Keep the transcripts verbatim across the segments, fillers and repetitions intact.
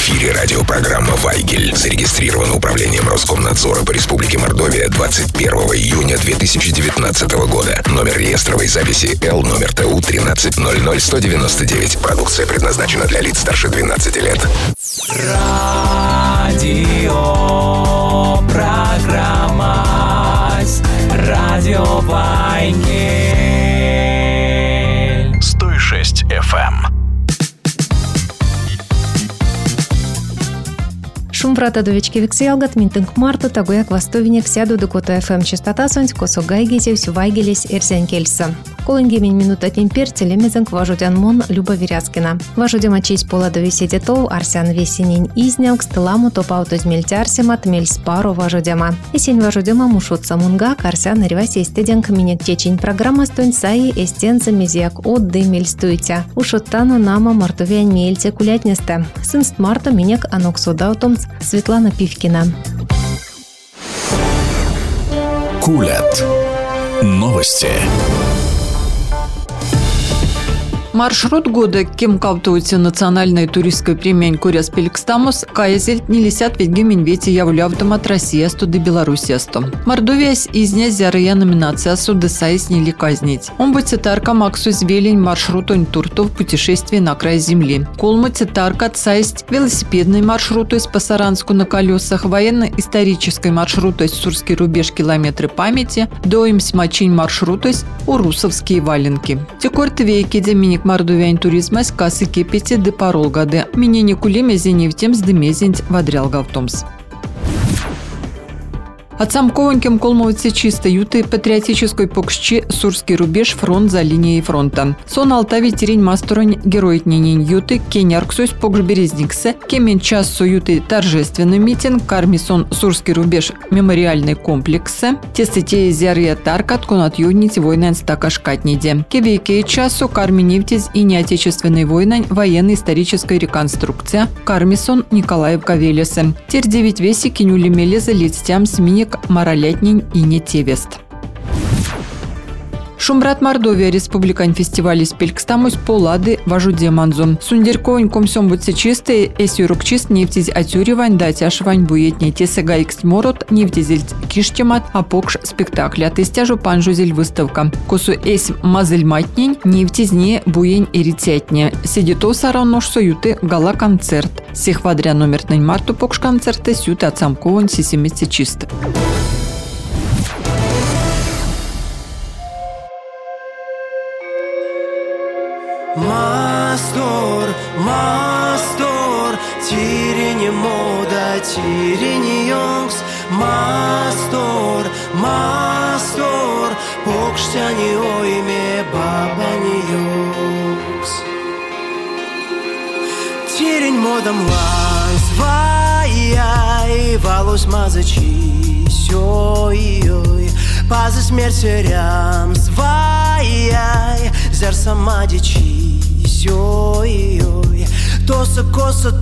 эфире радиопрограмма «Вайгель». Зарегистрирована управлением Роскомнадзора по Республике Мордовия двадцать первого июня две тысячи девятнадцатого года. Номер реестровой записи Л, номер Т У тринадцать ноль ноль сто девяносто девять. Продукция предназначена для лиц старше двенадцати лет. Радио программа Радио Вайгель. сто шесть эф эм. Шумврата довечки вексиалгат минтинг марта тагуяк вастовиник сяду до кота эф эм частота сонь косо гайгизе всю вайгелись эрсен кельса. Колынгемень минута темпер телемезенк важудян мон Люба Виряскина. Важудема честь пола до висидетов Арсян Весенин изнявк стеламу топауто змельтярсема тмель спару важудема. Есень важудема мушутса мунга Арсян риваси истеденк минек чечень программа стонь саи эстенца мезиак от дымель стуйте. Ушоттану нама мартовян мельте кулятнесте. Сынст марта минек аноксудаутомц Светлана Пивкина. Кулят. Новости. Маршрут года кем кавтуется национальной туристской премия Куряс Пеликстамус каязельт не лисят ведь геменвети являвтомат Россия студы Белоруссия-сто. Мордовиясь из нязярая номинация суды сайс не ли казнить. Он бы цитарка Максу звелень маршрут он туртов путешествие на край земли. Колма цитарка сайсть велосипедный маршрут из Пасаранску на колесах, военно-исторический маршрут из Сурский рубеж километры памяти, до им смачень маршрут из Урусовские валенки. Текорт вейки деминик Мордовян туризма с кассы кепити де парол годы. Минение кулеме зеневтем с демезент водрял гавтомс. От самковоньким колмовицы чисто юты патриотической покшчи Сурский рубеж фронт за линией фронта. Сон Алтави терень масторонь героит нинин юты кенярксусь покш березниксе кемен час союты торжественный митинг кармисон Сурский рубеж мемориальный комплексе тестете зярья таркат конат юнить войнан стакашкатниде. Кевейке часу карминевтиз и неотечественной войнань военно-историческая реконструкция кармисон Николаев Кавелесе. Тер девять веси кинюли мелеза лицтям сменик Маралятнин и Нетевест. Шумбрат Мордовия республикань фестиваль из Пелькстамус полады важуде манзон. Сундерковань комсом будьте чистые, эсюрок чист нефтиз атюревань датяшвань буетне тесега икстморот нефтизель киштемат апокш спектакля тестяжу панжузель выставка. Косу эс мазель матнень нефтизне буень эрицятне. Сидито сараннош союты гала концерт. Сехвадря номер нань марту покш концерты сюты от самковань сисемести чисто. Мастор, мастор, тирене мода, тирене йонкс. Мастор, мастор, покштяни ойме бабани йонкс. Тирень модам ланс, вай-яй, валус мазачи, сёй-йой. Пазы смерти рямс, вай-яй, зер самадичи, сёй-йой. Тоса коса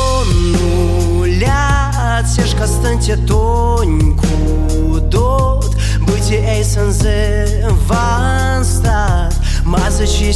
тонулят, сешка станьте тоньку дот. Быти эйсензе ванстат, мазачи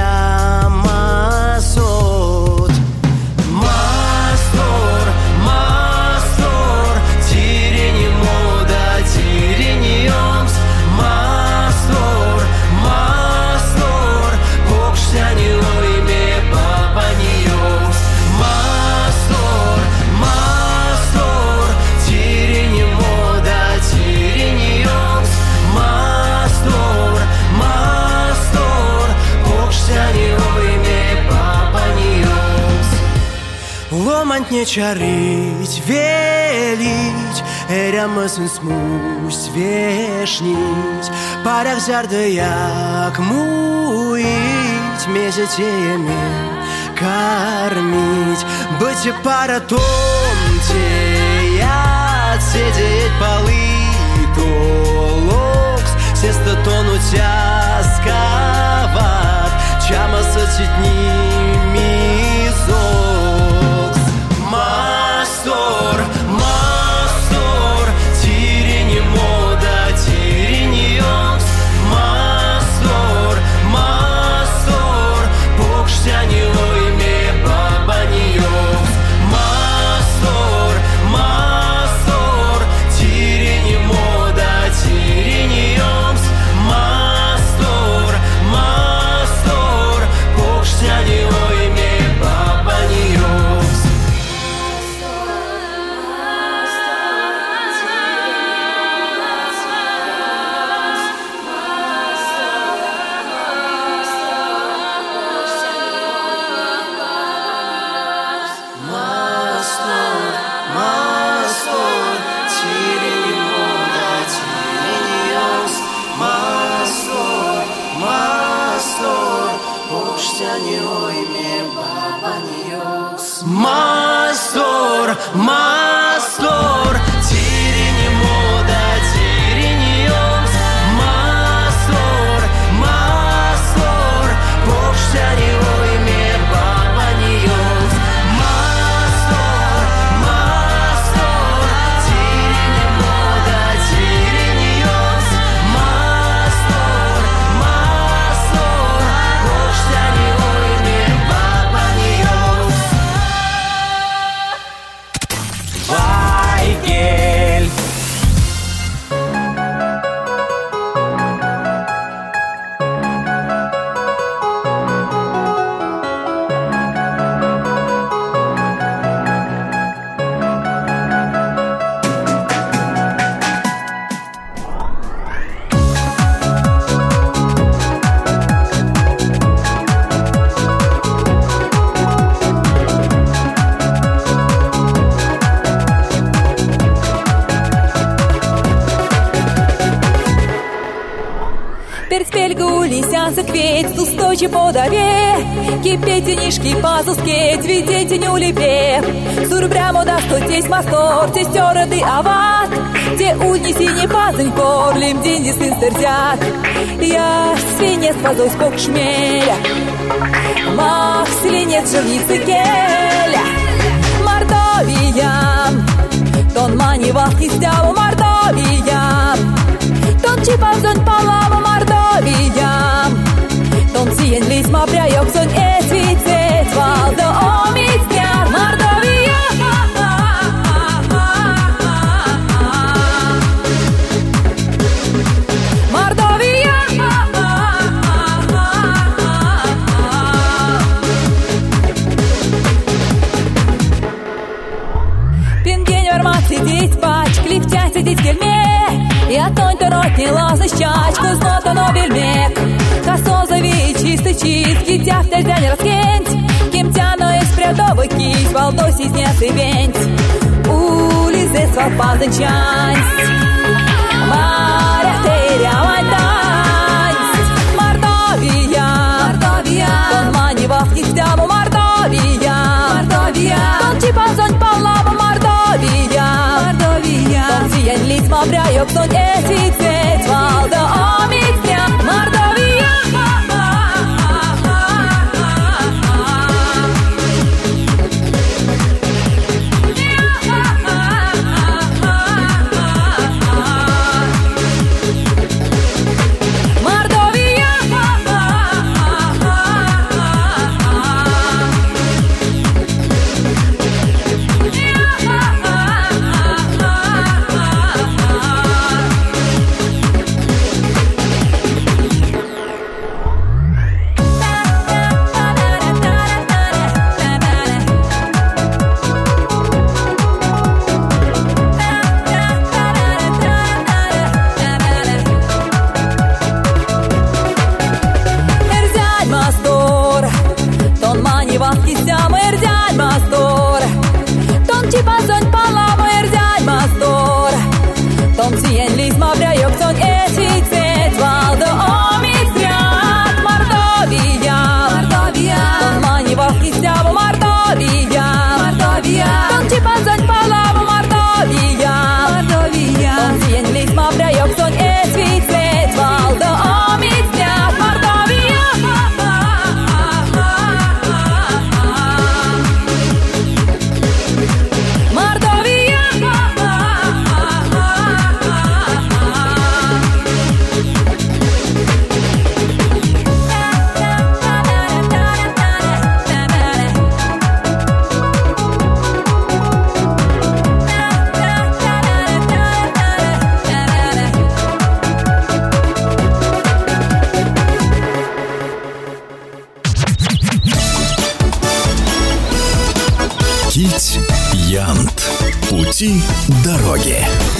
серямасот. Мастор, мастор, тирени мода, тирени йонкс. Мастор, мастор, покштяни ойме бабани йонкс. Мастор, мастор, тирени мода, тирени йонкс. Мастор, мастор, покштяни ойме бабани йонкс. Ломать не чарить, велить, эрямысын смусь вешнить. Парях зярды як муить, месяцеями кормить. Быть и пара томте, я сидеть полы толокс. Сеста тонуть асковат, чама сотитни мизокс. Мастор, мастор, тирени мода, тирени йонкс. Мастор, мастор, покштяни ойме бабани йонкс. Мастор, закветь, устойчи подаве, кипетенишки пазускеть, видите не улепе, сурбрямо да стотесь мастор, те стероды ават, те удниси не пазынь корлим, деньги сын сердят, я свинец пазусь пок шмеля, мах свинец живницы келя, Мордовия, тон мани вахти стяву Мордовия, тон чипазон палаву Мордовия, тон сиен лисма пряёк сон эсвицет валда омицняр Мордовия. Мордовия. Пингень вармат сидеть пач, клифтя сидеть в кельме, я тонь-то рот не лазать чачку, знота но бельмек. Косо зови чистый чист, дитя в тельзя не раскинь, кем тяно из прядовый кись, волдой сизнец и венть. Улизе свал пазанчансть, моря теря вантансть. Мордовия, Мордовия, тон мани вахти стяву Мордовия, Мордовия, тон чипазонь палаву Мордовия, Мордовия, тон сиен лисма пряёк сон эсвицет валда омицня Мордовия. Кить Янт. Пути дороги.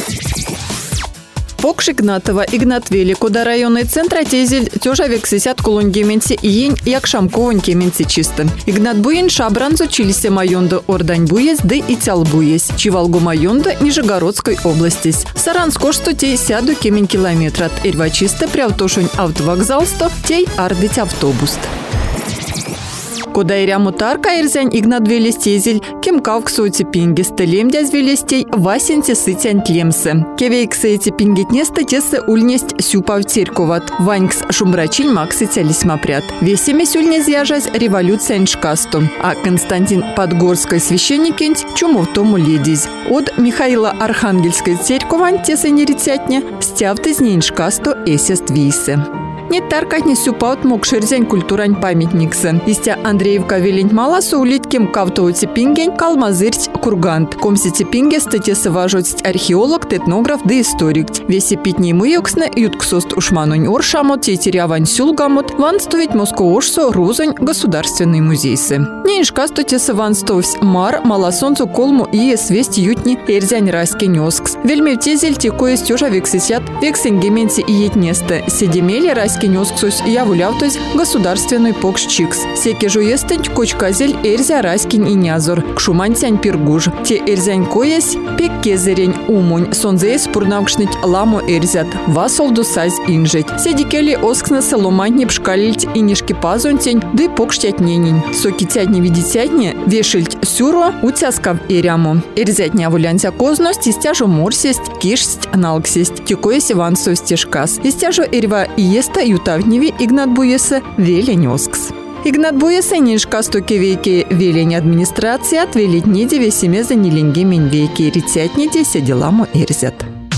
Покш Игнатова, Игнатвели, куда районный центр тезель тёжа вексесят кулунгеменси иень якшам ковонькеменси чисто. Игнат буен шабран зучились майонда Ордань буес, да и тял буес, Чивалгу майонда Нижегородской области. Саранско что тей сяду кемень километрат, эрва чисто прявтошунь автовокзалсто, тей ардыть автобус. Куда и рямутарка ирзянь Игнат велестезель, кем кавк соти пинги стелем дяз велестей, васенте сытянь тлемсе. Кевейксе эти пингетнесты тесе ульнесть сюпав терковат, ванькс шумбрачинь максы тялисмапрят. Весеме сюльнез яжась революция шкасту, а Константин Подгорской священникенть чумов тому ледизь. От Михаила Архангельской церковань тесе нерицятня, стявты зненьшкасту эсест висе. Не таркать не сюпаут мог шерзень культурань памятниксы. Истя Андреевка велень маласу улитким кавтоути пингень калмазырть кургант. Комсити пинге статесы важотить археолог, этнограф да историк. Веси питней муексне ютксост ушманунь оршамот тетерявань сюлгамот ванстовить Москоошсо розонь государственный музейсы. Неньшка статесы ванстовсь мар маласонцу колму и свесть ютни эрзянь раски нёскс. Вельме тезель текоесть тёжа вексесят вексенгементи и етнесты. Седемели раски кенёсксусь явулявтось государственный покшчикс. Секи жуестынь кочказель эрзя раскин и нязор, кшумантянь пиргуж. Те эрзянь коясь, пек кезерень умунь, сонзеес пурнавкшныть ламо эрзят, васолду сазь инжить. Седикели оскнасы ломантни пшкалить и нишки пазонтень, ды покштятненень. Соки тядни видитятни, вешильть сюро, утяскав эряму. Эрзятня вулянся козность, истяжу морсесть, кишсть, налксесть, текоясь ивансу стежкас. Истяжу эрва иеста ютавневи игнат буеса веленёскс. Игнат буеса нишка стоки веки велень администрации отвелить неде весеме за неленги минь веки рецятнеде седеламу эрзят.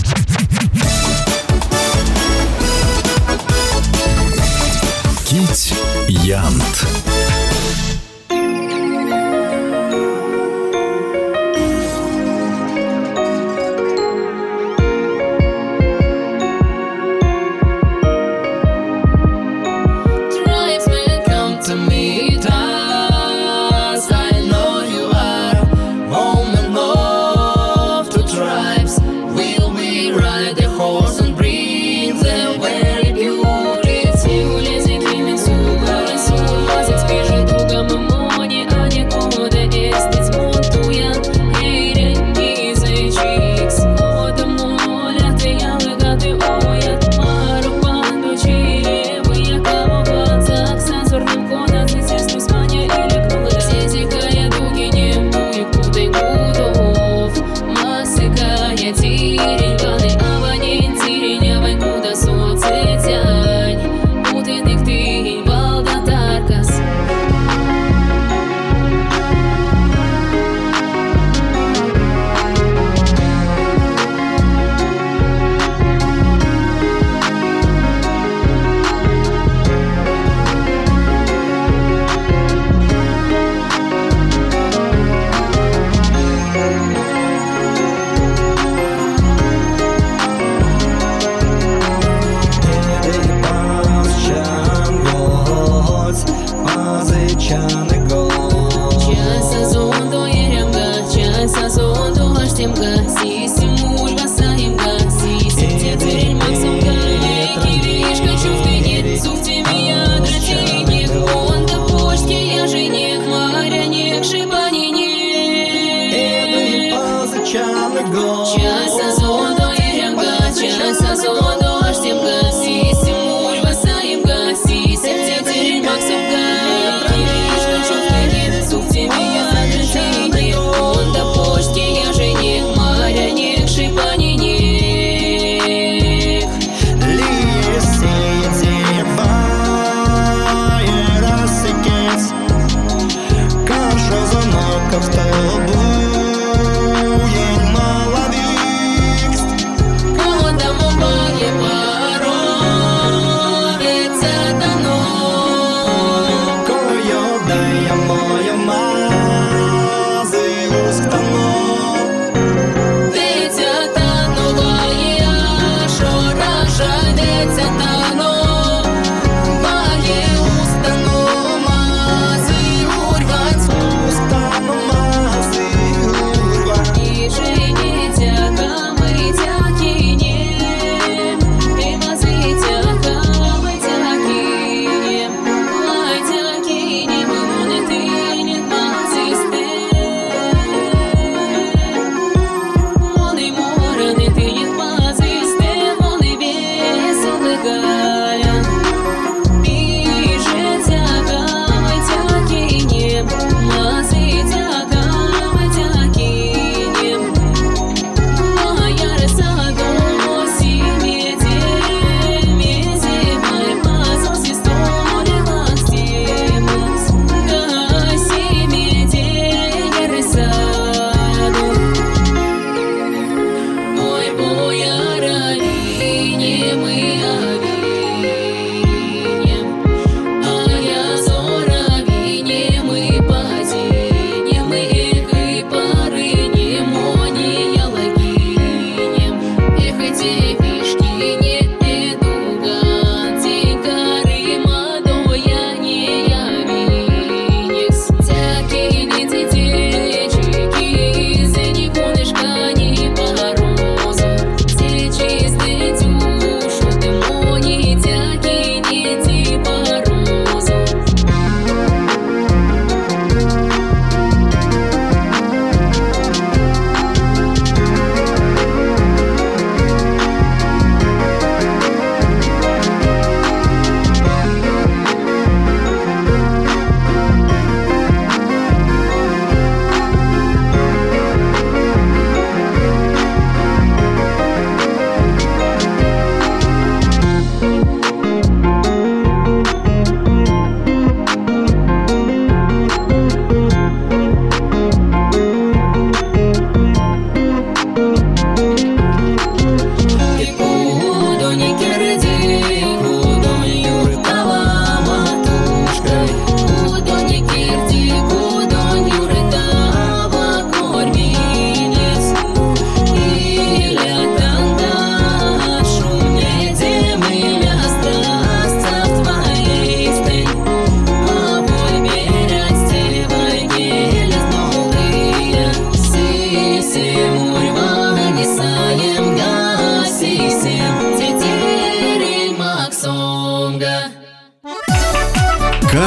Кить Янт. Тирень, ганы, аванин, тирень.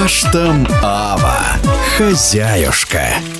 Каштам Ава. Хозяюшка.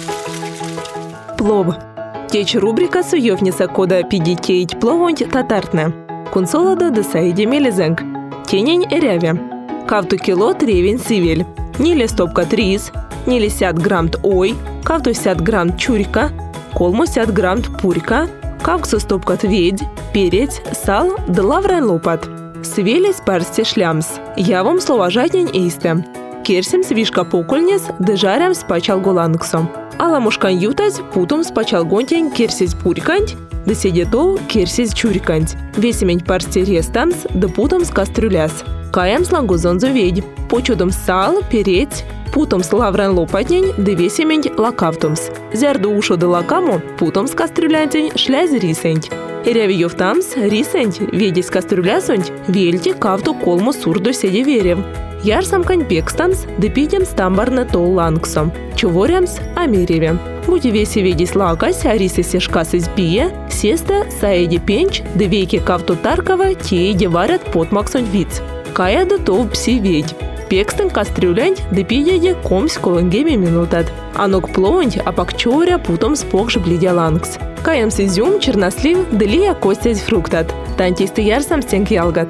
Плов. Теч рубрика суевница кода пидитеить пловонть татартне. Кунсолода до саиди мелизенг. Тенень эряве. Кавту кило тревень сивель. Ниле стопка трис. Ниле сят грамм ой. Кавту сят грамм чурька. Колму сят грамм пурька. Кавксу стопка тведь. Перец, сал, да лаврен лопат. Свелись парсти шлямс. Я вам слова жаднень исте. Керсим свишка покольнес, дежарям спачал голанксом. Ала мушкан ютать, путом спачал гонтень керсись пурьканть, да седетов керсись чурьканть. Весемень парсти рестамс, да путом с кастрюляс. Каям слангузонзу ведь. Почудом сал, перец, путом с лаврен лопатнень, да весемень лакавтумс. Зярду ушу да лакаму, путом с кастрюлянтень, шляз рисенть. Эрявиев тамс, рисенть, ведись кастрюлясонть, вельти кавту колму сурду седи верев. Ярсам коньпекстамс, да пидем стамбарна тол лангсом. Чуворямс амереве. Будь веси ведись лакась, а рисы сешкас из пия, сеста саеди пенч, да вейки кавту таркова, тееди варят потмаксонь виц. Кая да тов пси ведь. Пекстен кастрюлянть, да пидяди комсь колонгеми минутат. Анок плонть, а пакчоря путом спокш блидя лангс. Каямс изюм, чернослив, да лия костять фруктат. Тантисты ярсам стенк ялгат.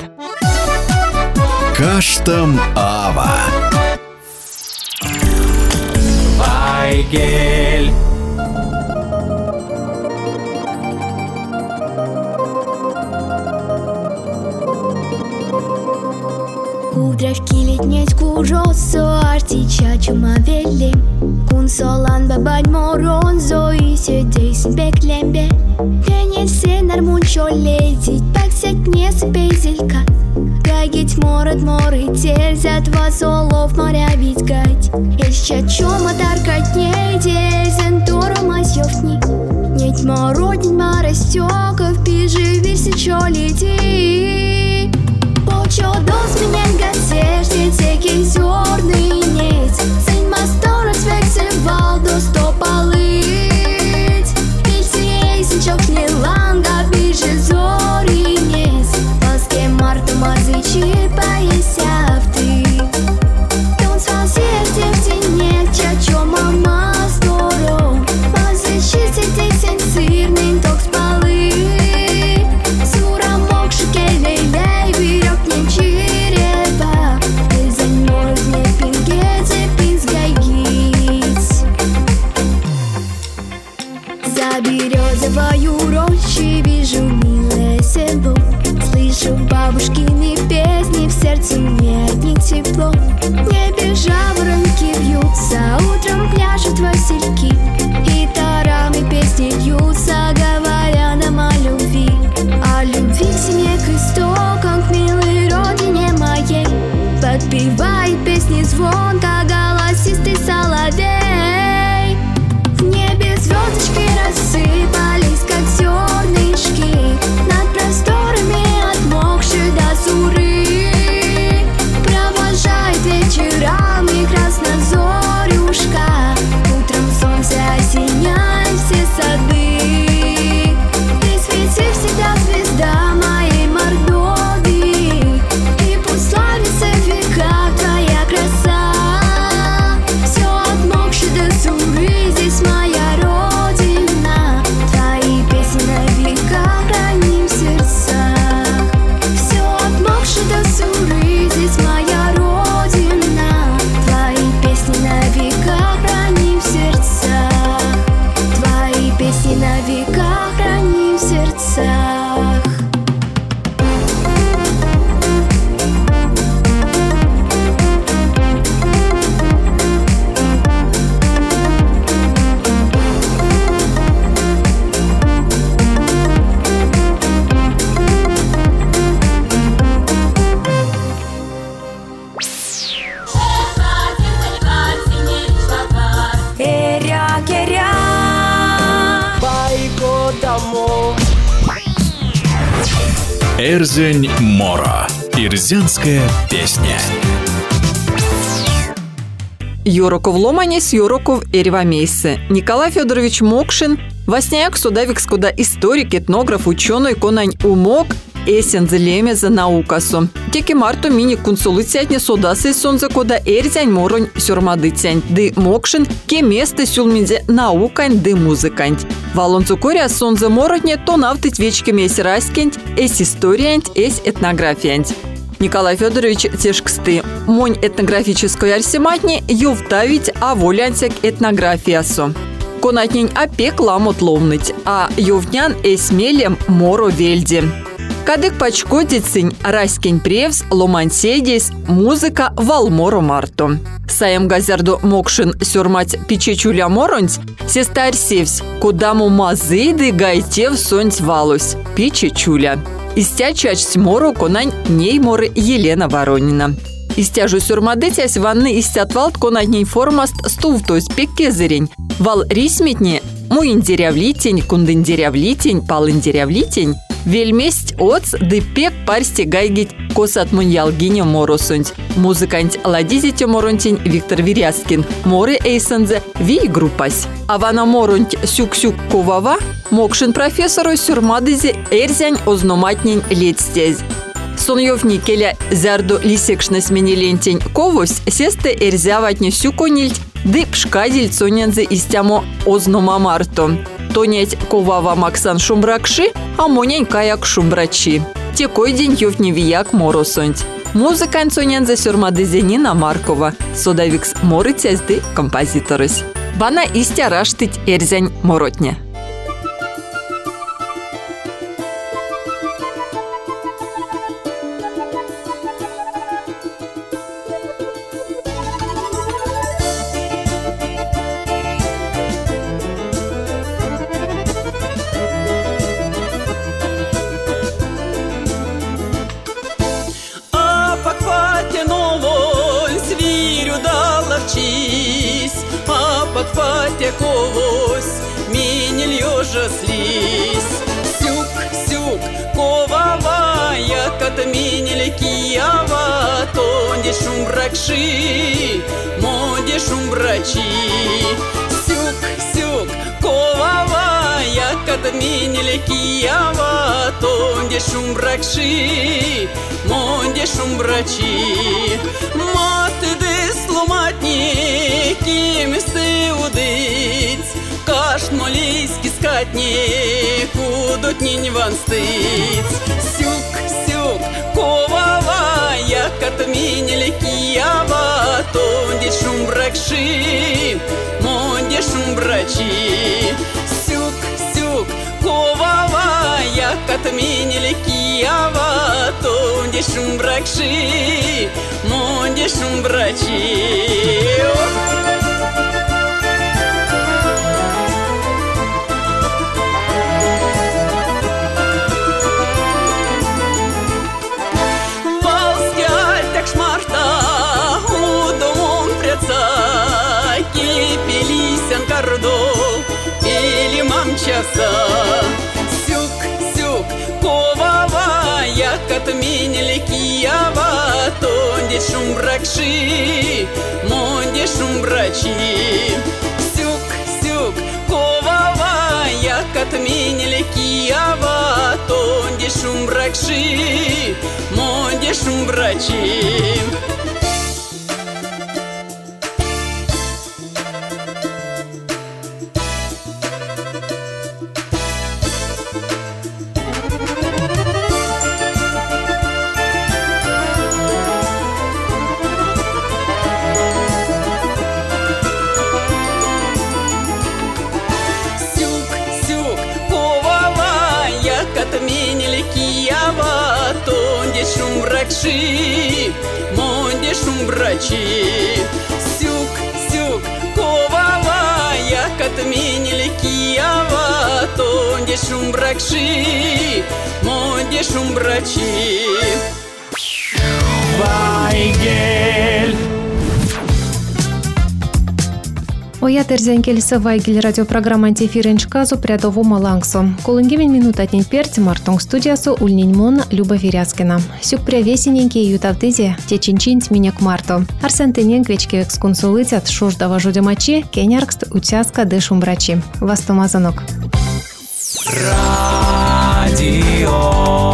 Каштам Ава. Вайгель. Кудравки летнять кужосо, артича чумавели. Кун солан бабань моронзо, и седейс беклембе. Пенесе нармунчо летить, паксять не спейзелька. Гагить морот моры, тельзят вас олов моря витгать. Еще чума таркать не дельзен, туру масёвни. Неть мородень маростёков, пижи вирси чо лети. Почо дос меня газежде, теки зёрный неть. Сень масторос вексель валдо стопалыть. Пильсей сенчок не ланга, пижи зори неть. Паске марта мазычи поесяв ты. Тон свасете в тенек, чачо мама здоров. Мазычи сетей сень сырный ток спалы. Сура мокши келей-лей, вирёк не чирева. Изань морот не пингезе, пизгай гиц. За березовою рощей вижу милое село. Слышу бабушкины песни, в сердце мне от них тепло. В небе жаворонки вьются, утром пляшут васильки. Гитарами песни льются, говоря нам о любви. О любви к семье, к истокам, к милой родине моей. Подпевает песни звонко голосистый соловей. В небе звездочки рассыпались, как зернышки. Над просторами отмокшей до суры. Провожает вечерами краснозорюшка. Утром солнце осеняет все сады. Ты свети всегда, звезда моей Мордовии. И пусть славится в веках твоя краса. Все отмокшей до суры, здесь моя родина. Твои песни на века храним в сердцах. Все отмокшей до суры, здесь моя родина. Твои песни на века храним в сердцах. Твои песни на века храним в сердцах. Эря-керя. Байго домов. Эрзень Мора. Ирзянская песня. Юроков ломанес, Юроков эревамейсы. Николай Федорович Мокшин, Васняяк Судавик скуда историк, этнограф, ученый, конань умок, эсензелеме за наукасу. Теки марту мини консулыцятне содасы сонза кода эрзянь моронь сюрмадыцянь, ды мокшин ке место сюлминзе наукань ды музыкань. Валонцу коря сонза мороньне то навтыть вечками эс раскень, эс историянь, эс этнографиянь. Николай Федорович тешксты. Монь этнографической арсематни ювтавить а волянцек этнографиясу. Конатнень опек ламут ловныть, а ювнян эсмелем моро вельди. Кадык пачкодицынь раскень превс ломанседис музыка валморо марту. Саем газярду мокшин сюрмать пичечуля моронць, сестарь севсь, кудаму мазыды гайтев сонць валусь, пичечуля. Истя чачсь мору конань ней моры Елена Воронина. Истяжу сюрмадытясь ванны истятвалт конань ней формаст стувтось пеккезырень. Вал рисметне муиндерявлитень, кундындерявлитень, палындерявлитень. Вельместь оц ды пек парсти гайгить косат муньялгине моросунь. Музыкант ладизите моронтень Виктор Виряскин. Моры эйсензе вий группась. А вана моронть сюк-сюк ковава мокшин профессору сюрмадызе эрзянь озноматнень летстязь. Соньёвни келя зярду лисекшна сменилентень ковусь сесте эрзяватне сюконильть ды пшкадиль цонянзе истямо озномамарту. Тонять ковава Максан шумбракши, а монянь каяк шумбрачи. Текой день ёвни вияк моросонть. Музыкань цонянзе сюрмадызе Нина Маркова. Содавикс морыцясь ды композиторысь. Бана истя раштыть эрзянь моротне. Подхвате ковось, минель ёжа слизь. Сюк, сюк, ковавая, кат минель киява, тонде шумбракши, моде шумбрачи. Сюк, сюк, ковавая, кат минель киява, тонде шумбракши, моде шумбрачи. Маты дес ломатни, кимисты удыть, каш молийский скатни, кудот нинь ван стыц. Сюк, сюк, ковавая, кат минель киява, тонде шумбракши, монде шумбрачи. Сюк, сюк, ковавая, кат минель киява, тонде шумбракши, монде шумбрачи. Пели мамчаса. Сюк, сюк, ковавая, кат минель киява, тонде шумбракши, монде шумбрачи. Сюк, сюк, ковавая, кат минель киява, тонде шумбракши, монде шумбрачи. Шумбракши, монде шумбрачи. Сюк, сюк, ковавая, кат минель киява, тонде шумбракши, монде шумбрачи. Вайгель. Оя терзен келесі Вайгель радиопрограмма антифиренч казу прядову малаңсу. Колынгемен минут атнен перт мартонг студиясу ульниньмон Люба Виряскина. Сюк прявесененьке ютавдызе теченчинт минек марто. Арсен тенен квечке эксконсулытят шуждава жудемачи кеняркст утяска де шумбрачи. Вастомазанок. Радио.